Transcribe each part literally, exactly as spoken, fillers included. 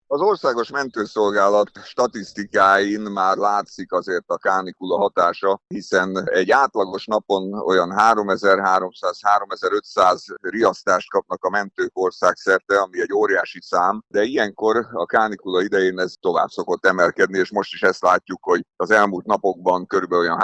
Az Országos Mentőszolgálat statisztikáin már látszik azért a kánikula hatása, hiszen egy átlagos napon olyan háromezer-háromszáz-háromezer-ötszáz riasztást kapnak a mentők országszerte, ami egy óriási szám, de ilyenkor a kánikula idején ez tovább szokott emelkedni, és most is ezt látjuk, hogy az elmúlt napokban körülbelül olyan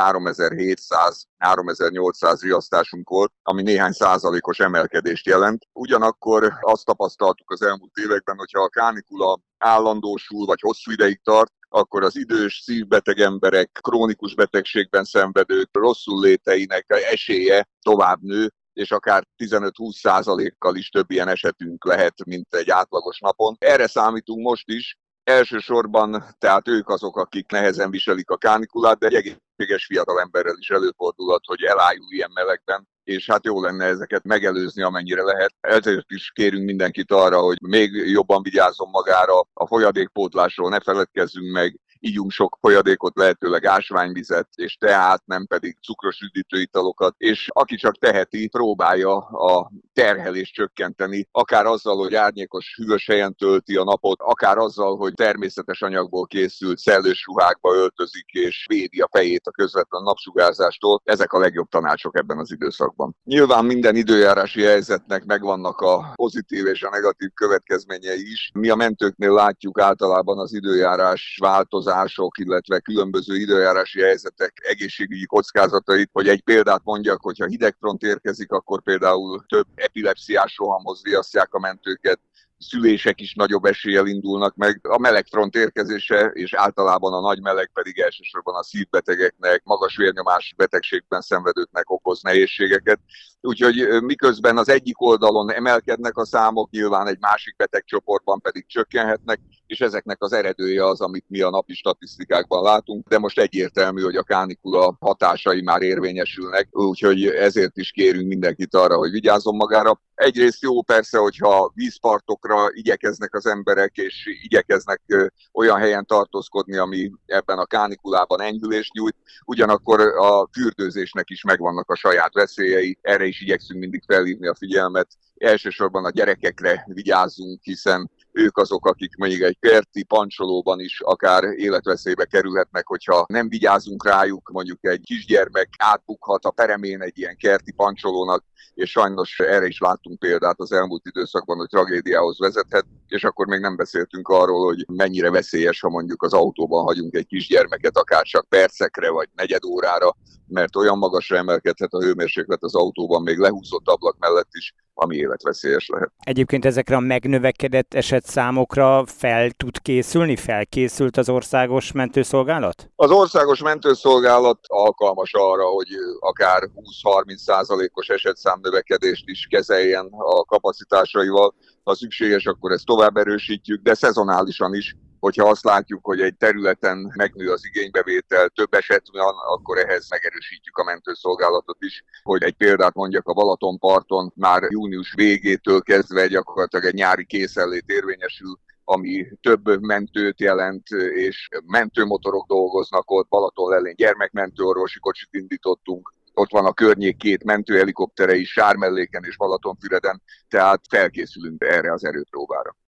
háromezer-hétszáz-háromezer-nyolcszáz riasztásunk volt, ami néhány százalékos emelkedést jelent. Ugyanakkor azt tapasztaltuk az elmúlt években, hogyha a kánikula állandósul vagy hosszú ideig tart, akkor az idős, szívbeteg emberek, krónikus betegségben szenvedők rosszul léteinek esélye tovább nő, és akár tizenöt-húsz százalékkal is több ilyen esetünk lehet, mint egy átlagos napon. Erre számítunk most is. Elsősorban tehát ők azok, akik nehezen viselik a kánikulát, de egy egészséges fiatal emberrel is előfordulhat, hogy elájul ilyen melegben, és hát jó lenne ezeket megelőzni, amennyire lehet. Ezért is kérünk mindenkit arra, hogy még jobban vigyázzon magára, a folyadékpótlásról ne feledkezzünk meg, ígyunk sok folyadékot, lehetőleg ásványvizet és teát, nem pedig cukros üdítőitalokat, és aki csak teheti, próbálja a terhelést csökkenteni, akár azzal, hogy árnyékos, hűvös helyen tölti a napot, akár azzal, hogy természetes anyagból készült szellős ruhákba öltözik és védi a fejét a közvetlen napsugárzástól. Ezek a legjobb tanácsok ebben az időszakban. Nyilván minden időjárási helyzetnek megvannak a pozitív és a negatív következményei is. Mi a mentőknél látjuk általában az időjárás változások, illetve különböző időjárási helyzetek egészségügyi kockázatait, hogy egy példát mondjak, hogyha hidegfront érkezik, akkor például több epilepsziás rohamhoz riasztják a mentőket, szülések is nagyobb eséllyel indulnak meg. A melegfront érkezése, és általában a nagy meleg pedig elsősorban a szívbetegeknek, magas vérnyomás betegségben szenvedőknek okoz nehézségeket. Úgyhogy miközben az egyik oldalon emelkednek a számok, nyilván egy másik betegcsoportban pedig csökkenhetnek, és ezeknek az eredője az, amit mi a napi statisztikákban látunk, de most egyértelmű, hogy a kánikula hatásai már érvényesülnek, úgyhogy ezért is kérünk mindenkit arra, hogy vigyázzon magára. Egyrészt jó persze, hogyha vízpartokra igyekeznek az emberek, és igyekeznek olyan helyen tartózkodni, ami ebben a kánikulában enyhülést nyújt, ugyanakkor a fürdőzésnek is megvannak a saját veszélyei, erre is igyekszünk mindig felhívni a figyelmet. Elsősorban a gyerekekre vigyázzunk, hiszen ők azok, akik mondjuk egy kerti pancsolóban is akár életveszélybe kerülhetnek, hogyha nem vigyázunk rájuk, mondjuk egy kisgyermek átbukhat a peremén egy ilyen kerti pancsolónak, és sajnos erre is láttunk példát az elmúlt időszakban, hogy tragédiához vezethet, és akkor még nem beszéltünk arról, hogy mennyire veszélyes, ha mondjuk az autóban hagyunk egy kisgyermeket, akár csak percekre vagy negyed órára, mert olyan magasra emelkedhet a hőmérséklet az autóban, még lehúzott ablak mellett is, ami életveszélyes lehet. Egyébként ezekre a megnövekedett esetszámokra fel tud készülni? Felkészült az Országos Mentőszolgálat? Az Országos Mentőszolgálat alkalmas arra, hogy akár húsz-harminc százalékos esetszám növekedést is kezeljen a kapacitásaival. Ha szükséges, akkor ezt tovább erősítjük, de szezonálisan is. Hogyha azt látjuk, hogy egy területen megnő az igénybevétel, több eset van, akkor ehhez megerősítjük a mentőszolgálatot is. Hogy egy példát mondjak, a Balatonparton már június végétől kezdve gyakorlatilag egy nyári készenlét érvényesül, ami több mentőt jelent, és mentőmotorok dolgoznak ott, Balatonlellén gyermekmentőorvosi kocsit indítottunk, ott van a környék két mentőhelikoptere is, Sármelléken és Balatonfüreden, tehát felkészülünk erre az erőpróbára.